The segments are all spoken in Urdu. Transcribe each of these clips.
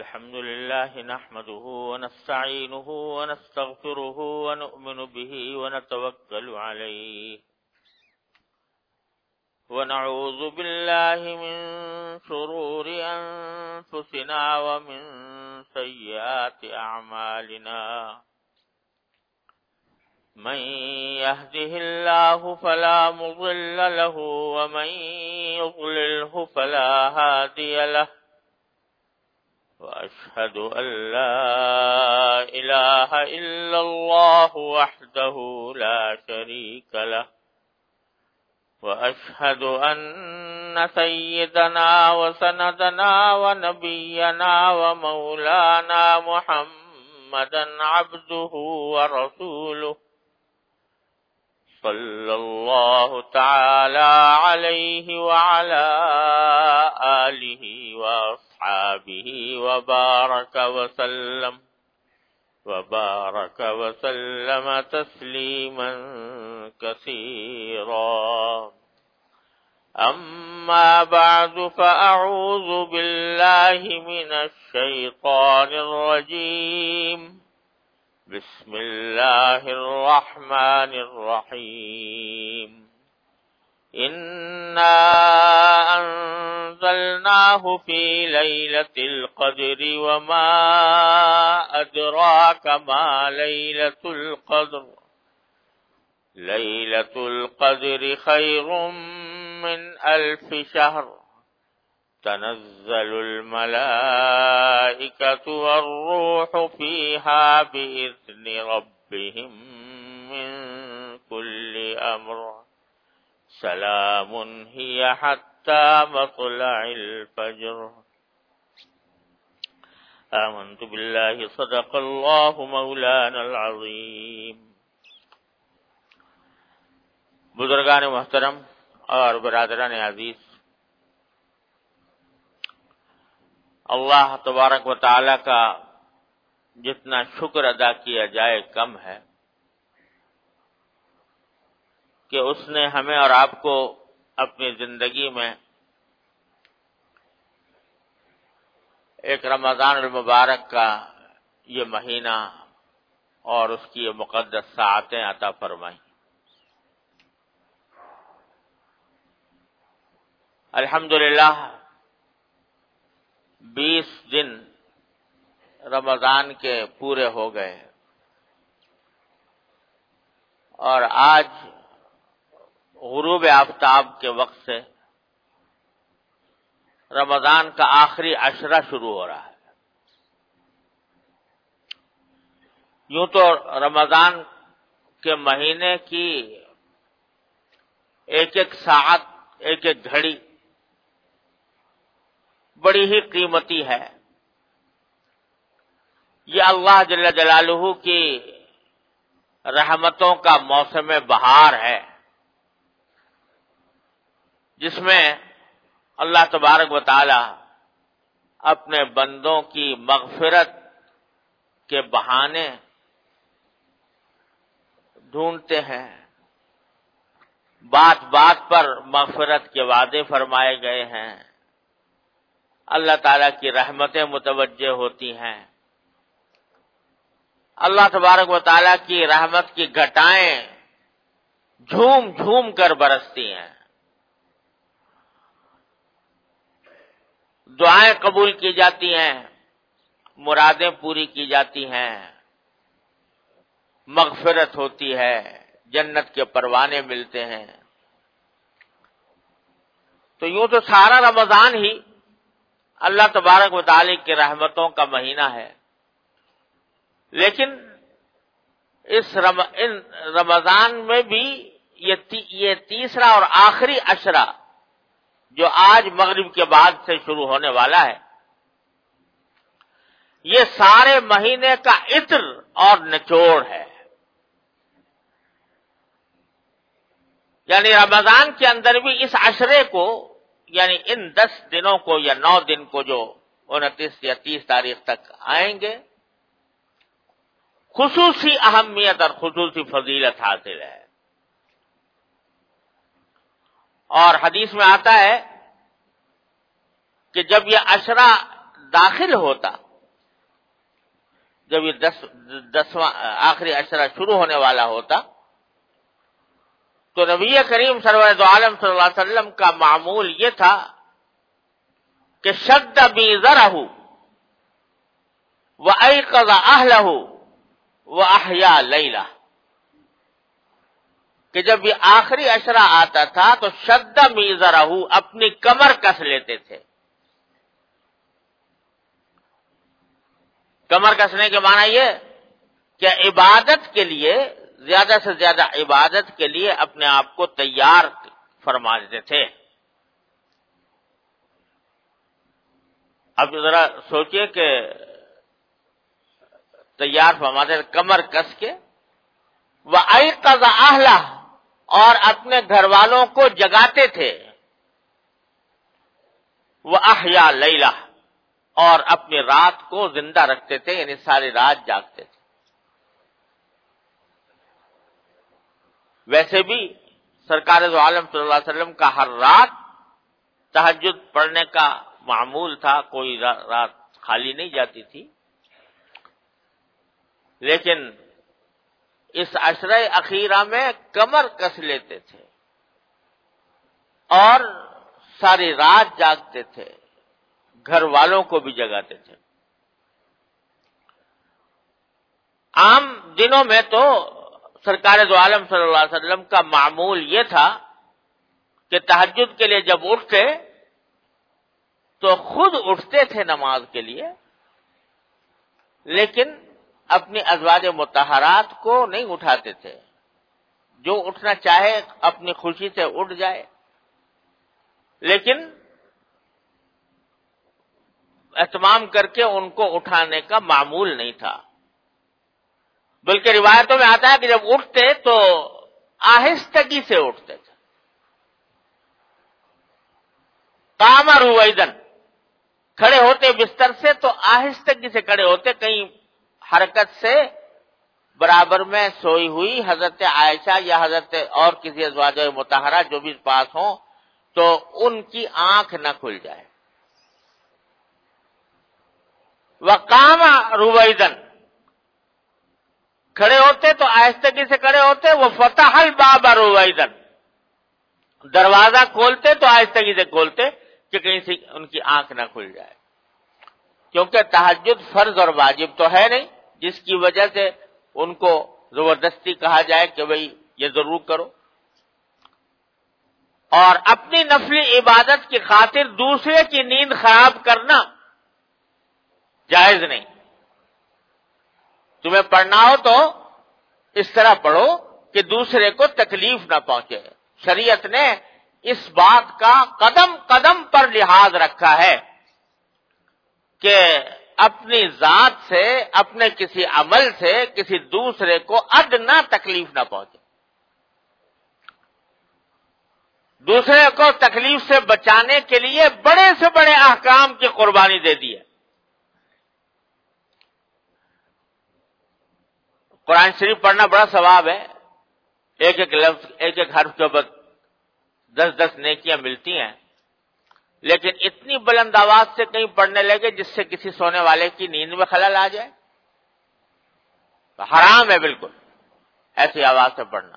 الحمد لله نحمده ونستعينه ونستغفره ونؤمن به ونتوكل عليه ونعوذ بالله من شرور أنفسنا ومن سيئات أعمالنا من يهده الله فلا مضل له ومن يضلله فلا هادي له وأشهد أن لا إله إلا الله وحده لا شريك له وأشهد أن سيدنا وسندنا ونبينا ومولانا محمدا عبده ورسوله صلى الله تعالى عليه وعلى آله وأصحابه وبارك وسلم تسليما كثيرا. أما بعد فأعوذ بالله من الشيطان الرجيم. بسم الله الرحمن الرحيم. إنا أنزلناه في ليلة القدر وما أدراك ما ليلة القدر. ليلة القدر خير من 1000 شهر. تنزل الملائكة والروح فيها بإذن ربهم من كل أمر. سلام هي حتى مطلع الفجر. آمنت بالله صدق الله مولانا العظيم. بزرگان محترم اور برادران عزیز، اللہ تبارک و تعالی کا جتنا شکر ادا کیا جائے کم ہے کہ اس نے ہمیں اور آپ کو اپنی زندگی میں ایک رمضان المبارک کا یہ مہینہ اور اس کی یہ مقدس ساعتیں عطا فرمائیں. الحمدللہ 20 دن رمضان کے پورے ہو گئے اور آج غروب آفتاب کے وقت سے رمضان کا آخری عشرہ شروع ہو رہا ہے. یوں تو رمضان کے مہینے کی ایک ایک ساعت، ایک ایک گھڑی بڑی ہی قیمتی ہے. یہ اللہ جل جلالہ کی رحمتوں کا موسم بہار ہے، جس میں اللہ تبارک و تعالی اپنے بندوں کی مغفرت کے بہانے ڈھونڈتے ہیں. بات بات پر مغفرت کے وعدے فرمائے گئے ہیں. اللہ تعالیٰ کی رحمتیں متوجہ ہوتی ہیں. اللہ تبارک و تعالیٰ کی رحمت کی گھٹائیں جھوم جھوم کر برستی ہیں. دعائیں قبول کی جاتی ہیں، مرادیں پوری کی جاتی ہیں، مغفرت ہوتی ہے، جنت کے پروانے ملتے ہیں. تو یوں تو سارا رمضان ہی اللہ تبارک و تعالی کی رحمتوں کا مہینہ ہے، لیکن ان رمضان میں بھی یہ تیسرا اور آخری عشرہ جو آج مغرب کے بعد سے شروع ہونے والا ہے، یہ سارے مہینے کا عطر اور نچوڑ ہے. یعنی رمضان کے اندر بھی اس عشرے کو، یعنی ان 10 دنوں کو یا 9 دن کو جو 29 یا 30 تاریخ تک آئیں گے، خصوصی اہمیت اور خصوصی فضیلت حاصل ہے. اور حدیث میں آتا ہے کہ جب یہ عشرہ داخل ہوتا جب یہ 10واں آخری عشرہ شروع ہونے والا ہوتا تو نبی کریم سرور دو عالم صلی اللہ علیہ وسلم کا معمول یہ تھا کہ شد بیزرہ وایقظ اہلہ واحیا لیلہ، کہ جب یہ آخری عشرہ آتا تھا تو شد میزرہ، اپنی کمر کس لیتے تھے. کمر کسنے کے معنی یہ کہ عبادت کے لیے، زیادہ سے زیادہ عبادت کے لیے اپنے آپ کو تیار فرما دیتے تھے. اب ذرا سوچئے کہ تیار فرماتے تھے کمر کس کے، وَأَيْقَظَ أَهْلَهُ، اور اپنے گھر والوں کو جگاتے تھے، وَأَحْيَا لَيْلَهُ، اور اپنی رات کو زندہ رکھتے تھے، یعنی ساری رات جاگتے تھے. ویسے بھی سرکار دو عالم صلی اللہ علیہ وسلم کا ہر رات تہجد پڑھنے کا معمول تھا، کوئی رات خالی نہیں جاتی تھی. لیکن اس عشرہ اخیرہ میں کمر کس لیتے تھے اور ساری رات جاگتے تھے، گھر والوں کو بھی جگاتے تھے. عام دنوں میں تو سرکار دو عالم صلی اللہ علیہ وسلم کا معمول یہ تھا کہ تہجد کے لیے جب اٹھتے تو خود اٹھتے تھے نماز کے لیے، لیکن اپنی ازواج مطہرات کو نہیں اٹھاتے تھے. جو اٹھنا چاہے اپنی خوشی سے اٹھ جائے، لیکن اہتمام کر کے ان کو اٹھانے کا معمول نہیں تھا. بلکہ روایتوں میں آتا ہے کہ جب اٹھتے تو آہستگی سے اٹھتے تھے. قام رویدن، کھڑے ہوتے بستر سے تو آہستگی سے کھڑے ہوتے، کہیں حرکت سے برابر میں سوئی ہوئی حضرت عائشہ یا حضرت اور کسی ازواج مطہرہ جو بھی پاس ہوں تو ان کی آنکھ نہ کھل جائے. وقام رویدن، کھڑے ہوتے تو آہستگی سے کھڑے ہوتے. وہ فتح الباب رویدن، دروازہ کھولتے تو آہستگی سے کھولتے کہ کہیں سے ان کی آنکھ نہ کھل جائے. کیونکہ تہجد فرض اور واجب تو ہے نہیں جس کی وجہ سے ان کو زبردستی کہا جائے کہ بھئی یہ ضرور کرو. اور اپنی نفلی عبادت کی خاطر دوسرے کی نیند خراب کرنا جائز نہیں. تمہیں پڑھنا ہو تو اس طرح پڑھو کہ دوسرے کو تکلیف نہ پہنچے. شریعت نے اس بات کا قدم قدم پر لحاظ رکھا ہے کہ اپنی ذات سے، اپنے کسی عمل سے کسی دوسرے کو ادنا تکلیف نہ پہنچے. دوسرے کو تکلیف سے بچانے کے لیے بڑے سے بڑے احکام کی قربانی دے دی ہے. قرآن شریف پڑھنا بڑا ثواب ہے. ایک ایک لفظ، ایک ایک حرف کے اوپر 10 نیکیاں ملتی ہیں. لیکن اتنی بلند آواز سے کہیں پڑھنے لگے جس سے کسی سونے والے کی نیند میں خلل آ جائے تو حرام ہے بالکل ایسی آواز سے پڑھنا.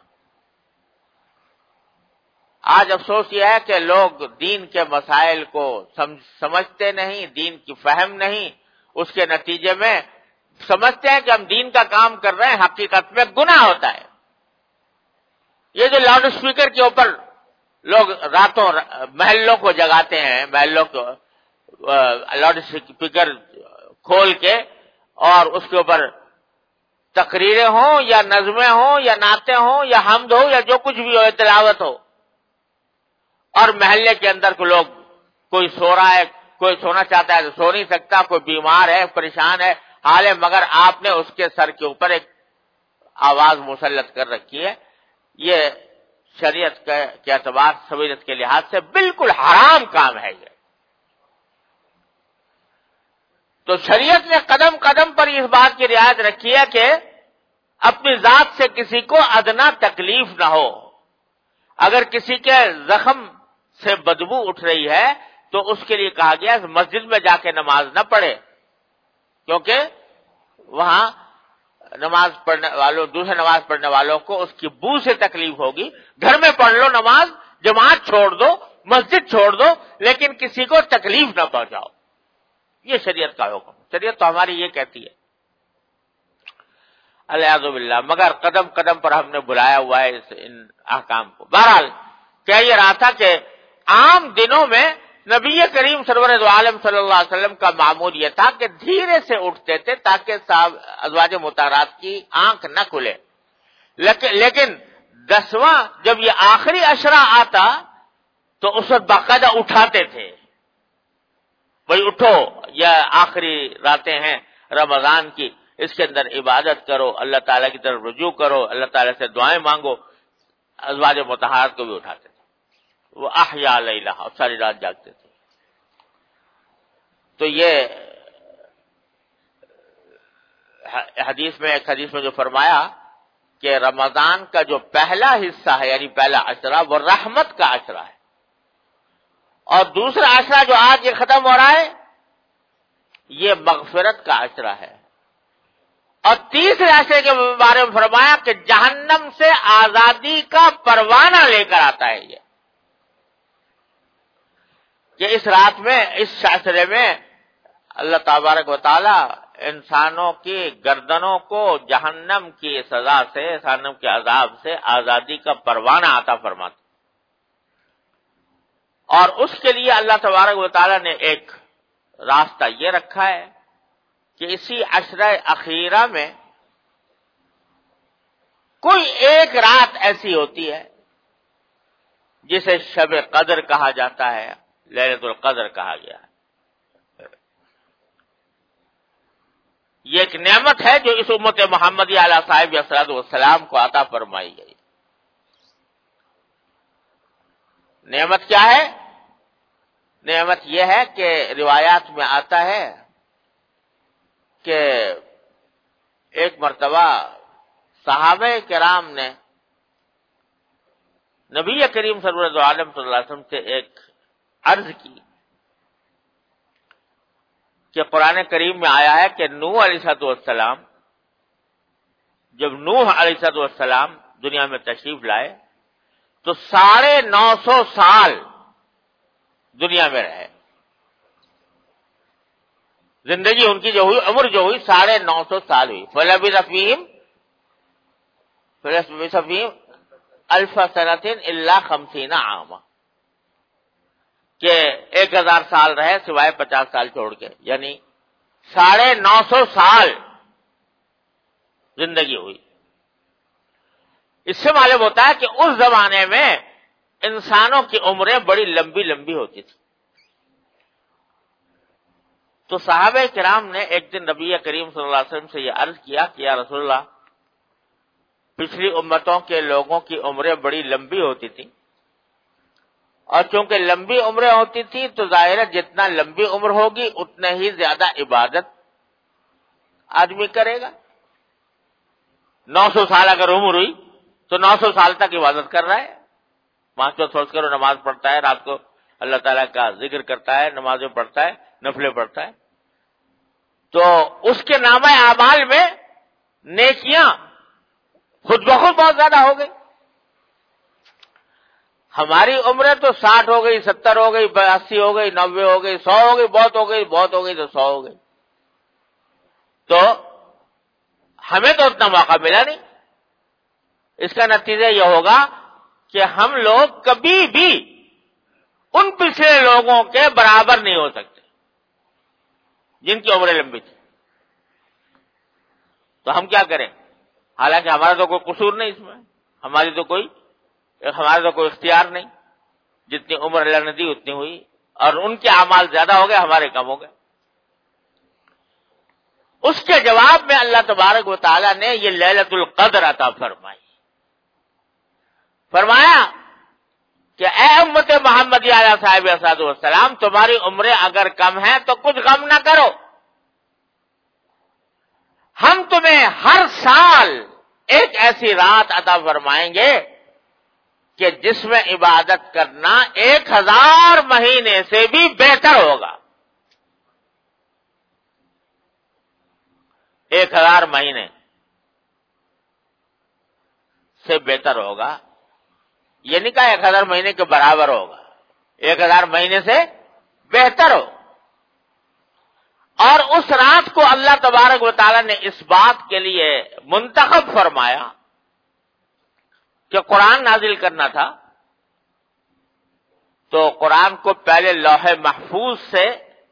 آج افسوس یہ ہے کہ لوگ دین کے مسائل کو سمجھتے نہیں، دین کی فہم نہیں. اس کے نتیجے میں سمجھتے ہیں کہ ہم دین کا کام کر رہے ہیں، حقیقت میں گناہ ہوتا ہے. یہ جو لاؤڈ اسپیکر کے اوپر لوگ راتوں محلوں کو جگاتے ہیں، محلوں کو لاؤڈ اسپیکر کھول کے، اور اس کے اوپر تقریریں ہوں یا نظمیں ہوں یا نعتیں ہوں یا حمد ہو یا جو کچھ بھی ہو، تلاوت ہو، اور محلے کے اندر کو لوگ، کوئی سو رہا ہے، کوئی سونا چاہتا ہے تو سو نہیں سکتا، کوئی بیمار ہے، پریشان ہے، حال ہے، مگر آپ نے اس کے سر کے اوپر ایک آواز مسلط کر رکھی ہے. یہ شریعت کے اعتبار، سبیلت کے لحاظ سے بالکل حرام کام ہے. یہ تو شریعت نے قدم قدم پر اس بات کی رعایت رکھی ہے کہ اپنی ذات سے کسی کو ادنا تکلیف نہ ہو. اگر کسی کے زخم سے بدبو اٹھ رہی ہے تو اس کے لیے کہا گیا مسجد میں جا کے نماز نہ پڑھے، کیونکہ وہاں نماز پڑھنے والوں، دوسرے نماز پڑھنے والوں کو اس کی بو سے تکلیف ہوگی. گھر میں پڑھ لو نماز، جماعت چھوڑ دو، مسجد چھوڑ دو، لیکن کسی کو تکلیف نہ پہنچاؤ. یہ شریعت کا حکم. شریعت تو ہماری یہ کہتی ہے. الیاذ باللہ. مگر قدم قدم پر ہم نے بلایا ہوا ہے ان احکام کو. بہرحال کہہ یہ رہا تھا کہ عام دنوں میں نبی کریم سرور دو عالم صلی اللہ علیہ وسلم کا معمول یہ تھا کہ دھیرے سے اٹھتے تھے تاکہ ازواج مطہرات کی آنکھ نہ کھلے. لیکن 10واں جب یہ آخری عشرہ آتا تو اس وقت باقاعدہ اٹھاتے تھے. بھئی اٹھو، یہ آخری راتیں ہیں رمضان کی، اس کے اندر عبادت کرو، اللہ تعالیٰ کی طرف رجوع کرو، اللہ تعالیٰ سے دعائیں مانگو. ازواج مطہرات کو بھی اٹھاتے تھے. وہ احیا لیلہ، اور ساری رات جاگتے تھے. تو یہ حدیث میں جو فرمایا کہ رمضان کا جو پہلا حصہ ہے یعنی پہلا عشرہ وہ رحمت کا عشرہ ہے، اور دوسرا عشرہ جو آج یہ ختم ہو رہا ہے یہ مغفرت کا عشرہ ہے. اور تیسرے عشرے کے بارے میں فرمایا کہ جہنم سے آزادی کا پروانہ لے کر آتا ہے یہ، کہ اس رات میں، اس عشرے میں اللہ تبارک و تعالی انسانوں کی گردنوں کو جہنم کی سزا سے، جہنم کے عذاب سے آزادی کا پروانہ عطا فرماتا. اور اس کے لیے اللہ تبارک و تعالی نے ایک راستہ یہ رکھا ہے کہ اسی عشرہ اخیرہ میں کوئی ایک رات ایسی ہوتی ہے جسے شب قدر کہا جاتا ہے، لیلۃ القدر کہا گیا ہے. یہ ایک نعمت ہے جو اس امت محمدی علیہ صاحب الصلوۃ والسلام کو عطا فرمائی گئی. نعمت کیا ہے؟ نعمت یہ ہے کہ روایات میں آتا ہے کہ ایک مرتبہ صحابہ کرام نے نبی کریم صلی اللہ علیہ وسلم سے ایک عرض کی کہ قرآن کریم میں آیا ہے کہ نوح علیہ السلام، جب نوح علیہ السلام دنیا میں تشریف لائے تو 950 سال دنیا میں رہے. زندگی ان کی جو ہوئی، عمر جو ہوئی 950 سال ہوئی. فَلَبِثَ فِيهِمْ أَلْفَ سَنَةٍ إِلَّا 50 عَامًا، کہ 1000 سال رہے سوائے 50 سال چھوڑ کے، یعنی 950 سال زندگی ہوئی. اس سے معلوم ہوتا ہے کہ اس زمانے میں انسانوں کی عمریں بڑی لمبی لمبی ہوتی تھی. تو صحابہ کرام نے ایک دن نبی کریم صلی اللہ علیہ وسلم سے یہ عرض کیا کہ یا رسول اللہ، پچھلی امتوں کے لوگوں کی عمریں بڑی لمبی ہوتی تھی، اور چونکہ لمبی عمریں ہوتی تھی تو ظاہر ہے جتنا لمبی عمر ہوگی اتنا ہی زیادہ عبادت آدمی کرے گا. 900 سال اگر عمر ہوئی تو 900 سال تک عبادت کر رہا ہے. 5 وقت فرض کرو نماز پڑھتا ہے، رات کو اللہ تعالیٰ کا ذکر کرتا ہے، نمازیں پڑھتا ہے، نفلیں پڑھتا ہے، تو اس کے نامہ اعمال میں نیکیاں خود بخود بہت زیادہ ہو گئی. ہماری عمریں تو 60 ہو گئی، 70 ہو گئی، 80 ہو گئی، 90 ہو گئی، 100 ہو گئی، بہت ہو گئی، بہت ہو گئی تو 100 ہو گئی. تو ہمیں تو اتنا موقع ملا نہیں. اس کا نتیجہ یہ ہوگا کہ ہم لوگ کبھی بھی ان پچھلے لوگوں کے برابر نہیں ہو سکتے جن کی عمریں لمبی تھی. تو ہم کیا کریں؟ حالانکہ ہمارا تو کوئی قصور نہیں اس میں، ہمارا تو کوئی اختیار نہیں. جتنی عمر اللہ نے دی اتنی ہوئی، اور ان کے اعمال زیادہ ہو گئے، ہمارے کم ہو گئے. اس کے جواب میں اللہ تبارک و تعالی نے یہ لیلۃ القدر عطا فرمائی. فرمایا کہ اے امت محمدی علیہ صاحب السلام، تمہاری عمریں اگر کم ہیں تو کچھ غم نہ کرو. ہم تمہیں ہر سال ایک ایسی رات عطا فرمائیں گے کہ جس میں عبادت کرنا 1000 مہینے سے بھی بہتر ہوگا. 1000 مہینے سے بہتر ہوگا. یہ نہیں کہا 1000 مہینے کے برابر ہوگا، 1000 مہینے سے بہتر ہو. اور اس رات کو اللہ تبارک و تعالی نے اس بات کے لیے منتخب فرمایا کہ قرآن نازل کرنا تھا، تو قرآن کو پہلے لوح محفوظ سے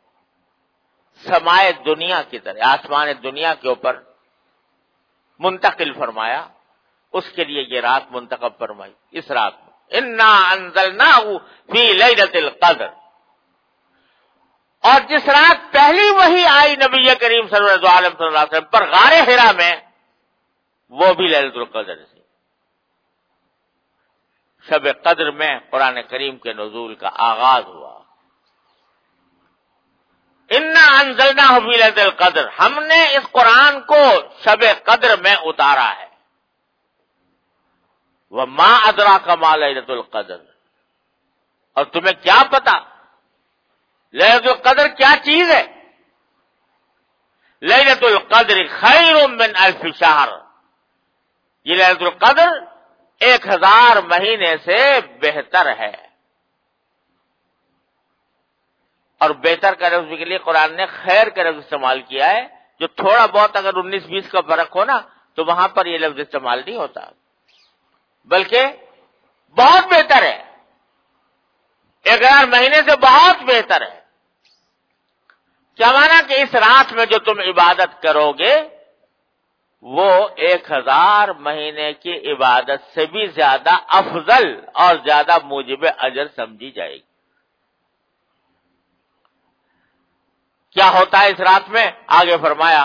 سمائے دنیا کی طرح آسمان دنیا کے اوپر منتقل فرمایا. اس کے لیے یہ رات منتخب فرمائی. اس رات میں انا انزلناہ فی لیلۃ القدر، اور جس رات پہلی وحی آئی نبی کریم صلی اللہ علیہ وسلم پر غار حرا میں، وہ بھی لیلۃ القدر سے. شب قدر میں قرآن کریم کے نزول کا آغاز ہوا. انا انزلناہ فی لیلۃ القدر، ہم نے اس قرآن کو شب قدر میں اتارا ہے. وما ادراک ما لیلۃ القدر، اور تمہیں کیا پتا لیلۃ القدر کیا چیز ہے؟ لیلۃ القدر خیر من الف شہر، یہ لیلۃ القدر 1000 مہینے سے بہتر ہے. اور بہتر کا لفظ کے لیے قرآن نے خیر کا لفظ استعمال کیا ہے. جو تھوڑا بہت اگر 19-20 کا فرق ہو نا تو وہاں پر یہ لفظ استعمال نہیں ہوتا، بلکہ بہت بہتر ہے، 1000 مہینے سے بہت بہتر ہے. کیا مانا کہ اس رات میں جو تم عبادت کرو گے وہ 1000 مہینے کی عبادت سے بھی زیادہ افضل اور زیادہ موجب اجر سمجھی جائے گی. کیا ہوتا ہے اس رات میں؟ آگے فرمایا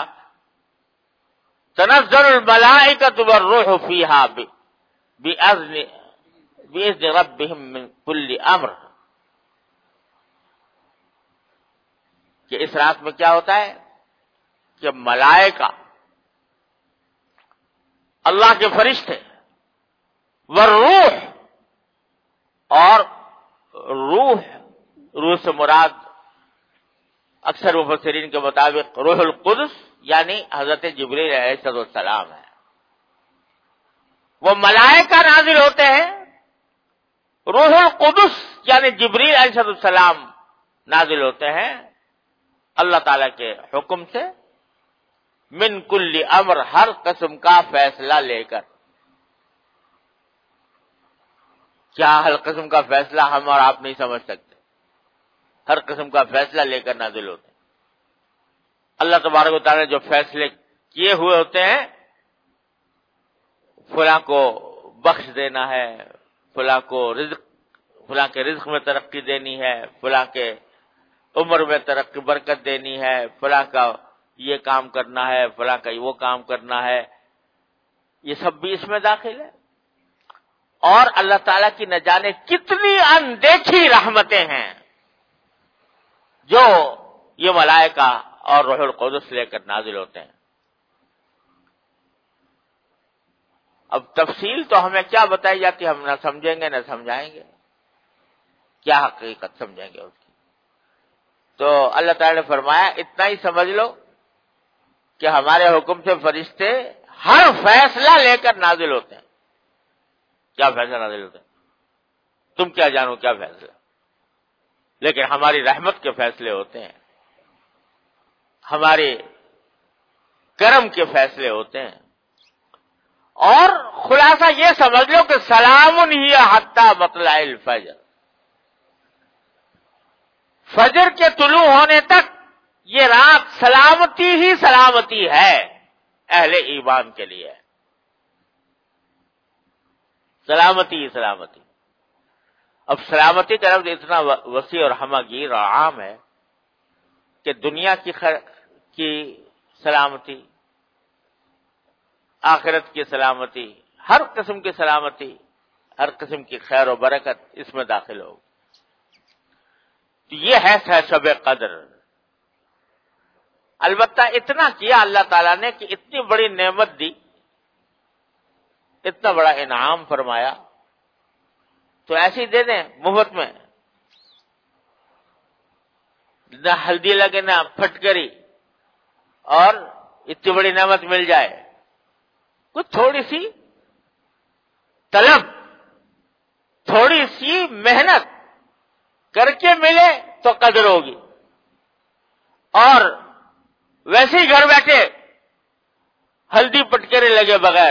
تنزل الملائکۃ والروح فیہا بِإِذْنِ رَبِّهِم مِّن كُلِّ أَمْرٍ، کہ اس رات میں کیا ہوتا ہے کہ ملائکہ، اللہ کے فرشتے، والروح، اور روح سے مراد اکثر مفسرین کے مطابق روح القدس یعنی حضرت جبریل علیہ السلام ہے. وہ ملائکہ نازل ہوتے ہیں، روح القدس یعنی جبریل علیہ السلام نازل ہوتے ہیں اللہ تعالی کے حکم سے، من کل امر، ہر قسم کا فیصلہ لے کر. کیا ہر قسم کا فیصلہ ہم اور آپ نہیں سمجھ سکتے؟ ہر قسم کا فیصلہ لے کر نازل ہوتے ہیں. اللہ تبارک و تعالی نے جو فیصلے کیے ہوئے ہوتے ہیں، فلاں کو بخش دینا ہے، فلاں کے رزق میں ترقی دینی ہے، فلاں کے عمر میں ترقی برکت دینی ہے، فلاں کا یہ کام کرنا ہے، فلاں کا وہ کام کرنا ہے، یہ سب بھی اس میں داخل ہے. اور اللہ تعالیٰ کی نہ جانے کتنی اندیکھی رحمتیں ہیں جو یہ ملائکہ اور روح القدس لے کر نازل ہوتے ہیں. اب تفصیل تو ہمیں کیا بتائی جاتی، ہم نہ سمجھیں گے نہ سمجھائیں گے، کیا حقیقت سمجھیں گے اس کی. تو اللہ تعالی نے فرمایا اتنا ہی سمجھ لو کہ ہمارے حکم سے فرشتے ہر فیصلہ لے کر نازل ہوتے ہیں. کیا فیصلہ نازل ہوتے ہیں تم کیا جانو کیا فیصلہ، لیکن ہماری رحمت کے فیصلے ہوتے ہیں، ہمارے کرم کے فیصلے ہوتے ہیں. اور خلاصہ یہ سمجھ لو کہ سلام ہی حتی مطلع الفجر، فجر کے طلوع ہونے تک یہ رات سلامتی ہی سلامتی ہے اہل ایمان کے لیے، سلامتی ہی سلامتی. اب سلامتی کا لفظ اتنا وسیع اور ہمہ گیر اور عام ہے کہ دنیا کی سلامتی، آخرت کی سلامتی، ہر قسم کی سلامتی، ہر قسم کی خیر و برکت اس میں داخل ہو. تو یہ ہے شب قدر. البتہ اتنا کیا اللہ تعالیٰ نے کہ اتنی بڑی نعمت دی، اتنا بڑا انعام فرمایا، تو ایسے ہی دے دیں مفت میں، نہ ہلدی لگے نہ پھٹکری، اور اتنی بڑی نعمت مل جائے، کچھ تھوڑی سی طلب، تھوڑی سی محنت کر کے ملے تو قدر ہوگی، اور ویسے ہی گھر بیٹھے ہلدی پٹکرے لگے بغیر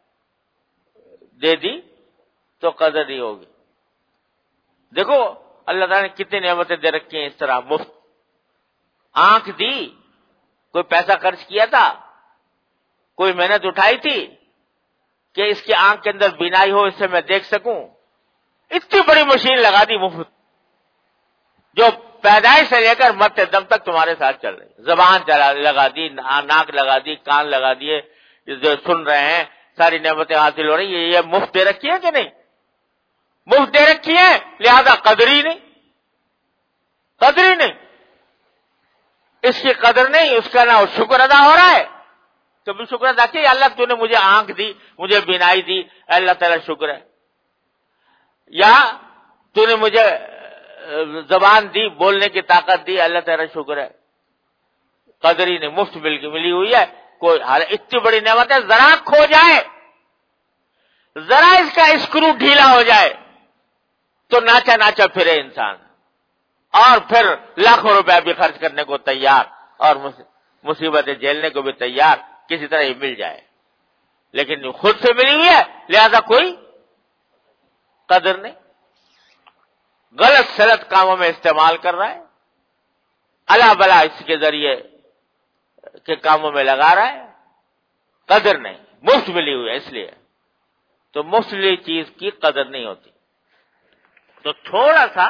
دے دی تو قدر نہیں ہوگی۔ دیکھو اللہ تعالیٰ نے کتنی نعمتیں دے رکھی ہیں اس طرح مفت۔ آنکھ دی، کوئی پیسہ خرچ کیا تھا، کوئی محنت اٹھائی تھی کہ اس کی آنکھ کے اندر بینائی ہو، اس سے میں دیکھ سکوں، اتنی بڑی مشین لگا دی مفت، جو پیدائش سے لے کر مرتے دم تک تمہارے ساتھ چل رہی۔ زبان لگا دی، ناک لگا دی، کان لگا دیے، جو سن رہے ہیں، ساری نعمتیں حاصل ہو رہی ہیں۔ یہ مفت دے رکھی ہے کہ نہیں؟ مفت دے رکھی ہے، لہذا قدر ہی نہیں، قدر ہی نہیں، اس کی قدر نہیں، اس کا نہ شکر ادا ہو رہا ہے۔ تو بھی شکر ادا کیے، اللہ تو نے مجھے آنکھ دی، مجھے بینائی دی، اللہ تعالیٰ شکر ہے، یا تو نے مجھے زبان دی، بولنے کی طاقت دی، اللہ تعالیٰ شکر ہے۔ قدر ہی نہیں، مفت ملی ہوئی ہے، کوئی اتنی بڑی نعمت ہے، ذرا کھو جائے، ذرا اس کا اسکرو ڈھیلا ہو جائے تو ناچا ناچا پھرے انسان، اور پھر لاکھوں روپے بھی خرچ کرنے کو تیار، اور مصیبتیں جھیلنے کو بھی تیار، کسی طرح یہ مل جائے، لیکن خود سے ملی ہوئی ہے، لہذا کوئی قدر نہیں، غلط سلط کاموں میں استعمال کر رہا ہے، الا بلا اس کے ذریعے کے کاموں میں لگا رہا ہے، قدر نہیں، مفت ملی ہوئی ہے اس لیے، تو مفت ملی چیز کی قدر نہیں ہوتی۔ تو تھوڑا سا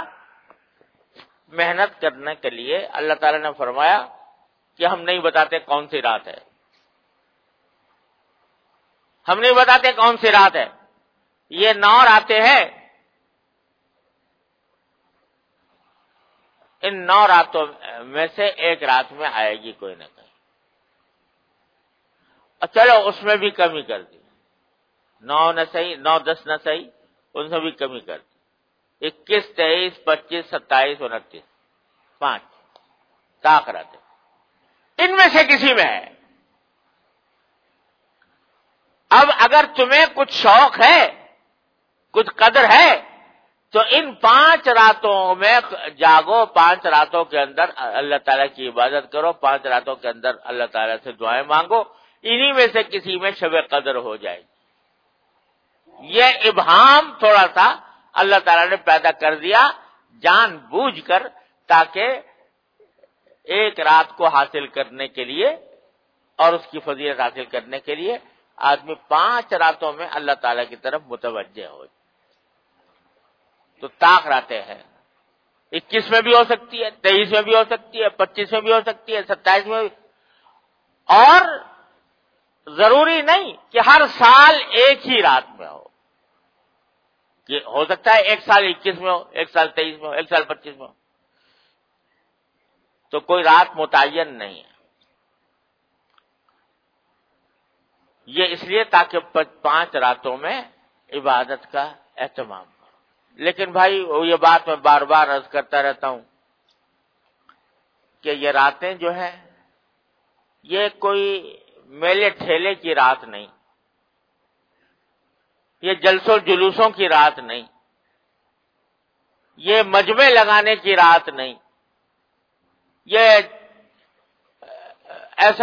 محنت کرنے کے لیے اللہ تعالیٰ نے فرمایا کہ ہم نہیں بتاتے کون سی رات ہے، ہم نہیں بتاتے کون سی رات ہے، یہ 9 راتیں ہیں، ان 9 راتوں میں سے ایک رات میں آئے گی کوئی نہ کوئی، اور چلو اس میں بھی کمی کر دی، 9 نہ صحیح، 9 10 نہ صحیح، ان سے بھی کمی کر دی، 21 23 25 27 29، 5 طاق راتیں، ان میں سے کسی میں ہے۔ اب اگر تمہیں کچھ شوق ہے، کچھ قدر ہے، تو ان 5 راتوں میں جاگو، 5 راتوں کے اندر اللہ تعالیٰ کی عبادت کرو، 5 راتوں کے اندر اللہ تعالیٰ سے دعائیں مانگو، انہی میں سے کسی میں شب قدر ہو جائے گی۔ یہ ابہام تھوڑا سا اللہ تعالیٰ نے پیدا کر دیا جان بوجھ کر، تاکہ ایک رات کو حاصل کرنے کے لیے اور اس کی فضیلت حاصل کرنے کے لیے آدمی 5 راتوں میں اللہ تعالیٰ کی طرف متوجہ ہو۔ تو طاق راتیں ہیں، 21 میں بھی ہو سکتی ہے، 23 میں بھی ہو سکتی ہے، 25 میں بھی ہو سکتی ہے، 27 میں بھی، اور ضروری نہیں کہ ہر سال ایک ہی رات میں ہو، کہ ہو سکتا ہے ایک سال 21 میں ہو، ایک سال 23 میں ہو، ایک سال 25 میں ہو، تو کوئی رات متعین نہیں ہے۔ یہ اس لیے تاکہ 5 راتوں میں عبادت کا اہتمام ہو۔ لیکن بھائی یہ بات میں بار بار عرض کرتا رہتا ہوں کہ یہ راتیں جو ہیں یہ کوئی میلے ٹھیلے کی رات نہیں، یہ جلسوں جلوسوں کی رات نہیں، یہ مجمع لگانے کی رات نہیں، یہ ایسا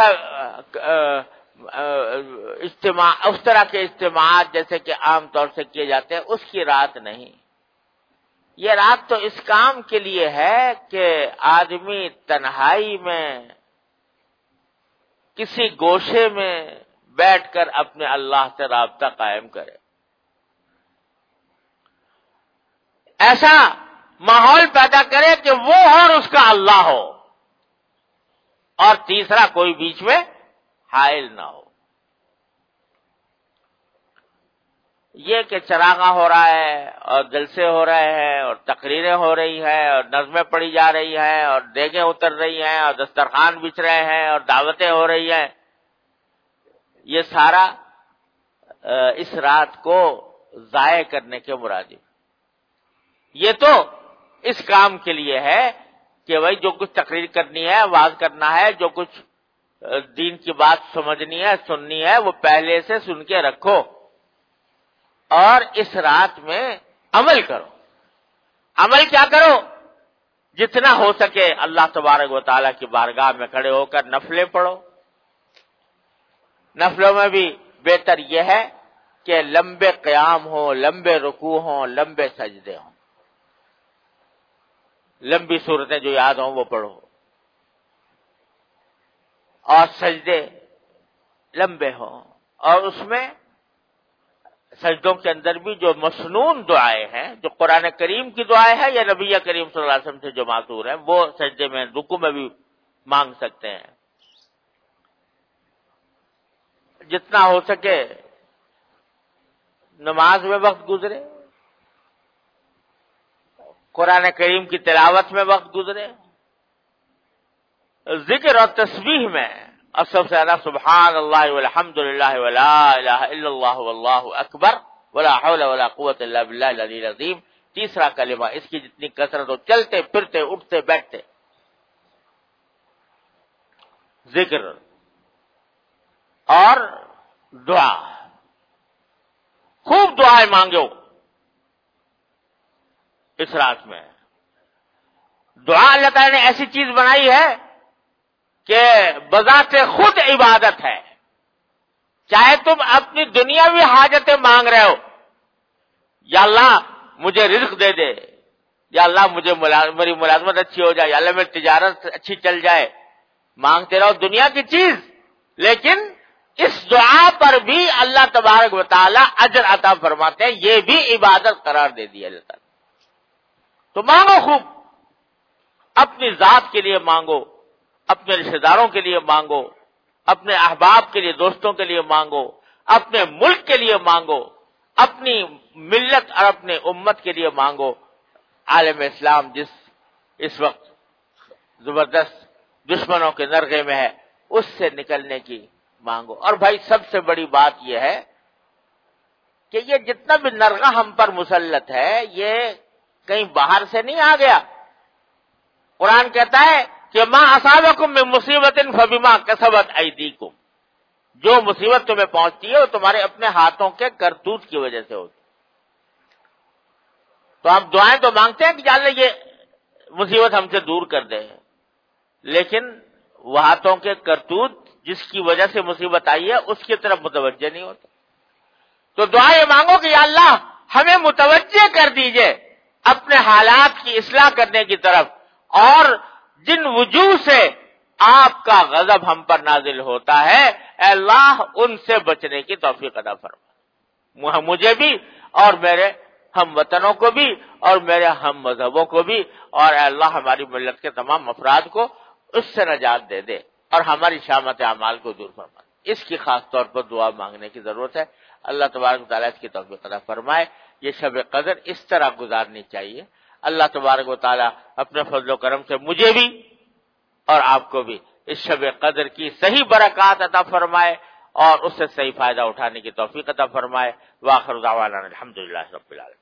اجتماع، اس طرح کے اجتماعات جیسے کہ عام طور سے کیے جاتے ہیں، اس کی رات نہیں۔ یہ رات تو اس کام کے لیے ہے کہ آدمی تنہائی میں کسی گوشے میں بیٹھ کر اپنے اللہ سے رابطہ قائم کرے، ایسا ماحول پیدا کرے کہ وہ اور اس کا اللہ ہو، اور تیسرا کوئی بیچ میں حائل نہ ہو۔ یہ کہ چراغاں ہو رہا ہے اور جلسے ہو رہے ہیں اور تقریریں ہو رہی ہیں اور نظمیں پڑھی جا رہی ہیں اور دیگیں اتر رہی ہیں اور دسترخوان بچھ رہے ہیں اور دعوتیں ہو رہی ہیں، یہ سارا اس رات کو ضائع کرنے کے مرادف۔ یہ تو اس کام کے لیے ہے کہ بھائی جو کچھ تقریر کرنی ہے، واز کرنا ہے، جو کچھ دین کی بات سمجھنی ہے، سننی ہے، وہ پہلے سے سن کے رکھو اور اس رات میں عمل کرو۔ عمل کیا کرو؟ جتنا ہو سکے اللہ تبارک و تعالیٰ کی بارگاہ میں کھڑے ہو کر نفلیں پڑھو۔ نفلوں میں بھی بہتر یہ ہے کہ لمبے قیام ہوں، لمبے رکوع ہوں، لمبے سجدے ہوں، لمبی صورتیں جو یاد ہوں وہ پڑھو، اور سجدے لمبے ہوں، اور اس میں سجدوں کے اندر بھی جو مسنون دعائیں ہیں، جو قرآن کریم کی دعائیں ہیں یا نبی کریم صلی اللہ علیہ وسلم سے جو ماثور ہیں، وہ سجدے میں، رکوع میں بھی مانگ سکتے ہیں۔ جتنا ہو سکے نماز میں وقت گزرے، قرآن کریم کی تلاوت میں وقت گزرے، ذکر اور تسبیح میں، اور سب سے زیادہ سبحان اللہ والحمد للہ ولا الہ الا اللہ واللہ اکبر ولا حول ولا قوت الا باللہ العلی العظیم، تیسرا کلمہ، اس کی جتنی کثرت ہو، چلتے پھرتے اٹھتے بیٹھتے ذکر اور دعا، خوب دعائیں مانگو اس رات میں۔ دعا اللہ تعالی نے ایسی چیز بنائی ہے کہ بذات خود عبادت ہے۔ چاہے تم اپنی دنیاوی حاجتیں مانگ رہے ہو، یا اللہ مجھے رزق دے دے، یا اللہ مجھے میری ملازمت اچھی ہو جائے، یا اللہ میری تجارت اچھی چل جائے، مانگتے رہو دنیا کی چیز، لیکن اس دعا پر بھی اللہ تبارک و تعالی اجر عطا فرماتے ہیں، یہ بھی عبادت قرار دے دی اللہ تعالی۔ تو مانگو خوب، اپنی ذات کے لیے مانگو، اپنے رشتہ داروں کے لیے مانگو، اپنے احباب کے لیے، دوستوں کے لیے مانگو، اپنے ملک کے لیے مانگو، اپنی ملت اور اپنے امت کے لیے مانگو۔ عالم اسلام جس اس وقت زبردست دشمنوں کے نرغے میں ہے، اس سے نکلنے کی مانگو۔ اور بھائی سب سے بڑی بات یہ ہے کہ یہ جتنا بھی نرغہ ہم پر مسلط ہے، یہ کہیں باہر سے نہیں آ گیا۔ قرآن کہتا ہے کہ ما اصابکم من مصیبت فبما کسبت ایدیکم، جو مصیبت تمہیں پہنچتی ہے وہ تمہارے اپنے ہاتھوں کے کرتوت کی وجہ سے ہوتی۔ تو ہم دعائیں تو مانگتے ہیں کہ یا اللہ یہ مصیبت ہم سے دور کر دے، لیکن وہ ہاتھوں کے کرتوت جس کی وجہ سے مصیبت آئی ہے اس کی طرف متوجہ نہیں ہوتے۔ تو دعا یہ مانگو کہ یا اللہ ہمیں متوجہ کر دیجئے اپنے حالات کی اصلاح کرنے کی طرف، اور جن وجوہ سے آپ کا غضب ہم پر نازل ہوتا ہے اے اللہ ان سے بچنے کی توفیق عطا فرما، مجھے بھی اور میرے ہم وطنوں کو بھی اور میرے ہم مذہبوں کو بھی، اور اے اللہ ہماری ملت کے تمام افراد کو اس سے نجات دے دے اور ہماری شامت اعمال کو دور فرما۔ اس کی خاص طور پر دعا مانگنے کی ضرورت ہے۔ اللہ تبارک و تعالیٰ اس کی توفیق عطا فرمائے۔ یہ شب قدر اس طرح گزارنی چاہیے۔ اللہ تبارک و تعالیٰ اپنے فضل و کرم سے مجھے بھی اور آپ کو بھی اس شب قدر کی صحیح برکات عطا فرمائے اور اس سے صحیح فائدہ اٹھانے کی توفیق عطا فرمائے۔ وآخر دعوانا الحمدللہ رب العالمین۔